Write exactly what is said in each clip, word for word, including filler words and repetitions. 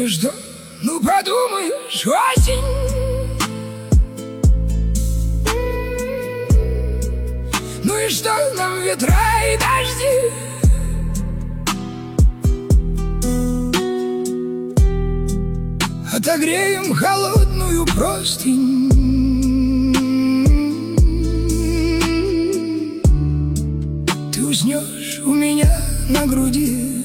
и что? Ну подумаешь, осень. Ну и что нам ветра и дожди? Отогреем холодную простынь. Ты уснешь у меня на груди.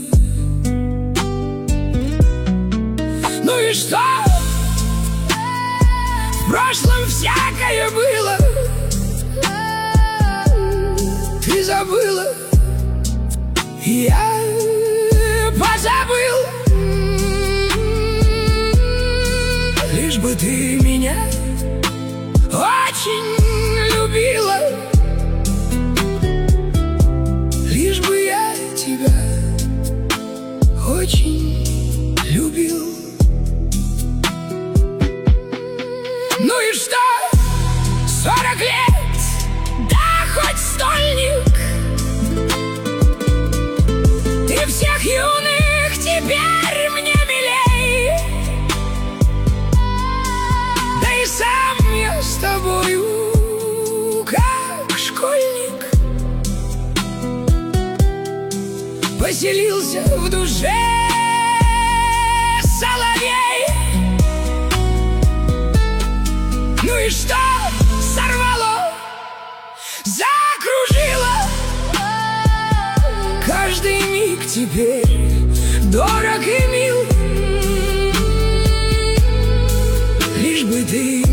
Ну и что? В прошлом всякое было. Ты забыла, и я позабыл. Лишь бы ты меня очень любила, лишь бы я тебя очень любил. Ну и что? Сорок лет, да хоть стольник. Ты всех юных теперь мне милей. Да и сам я с тобою как школьник. Поселился в душе соловей. Ну и что? Сорвало, закружило. Каждый миг теперь дорог и мил. Лишь бы ты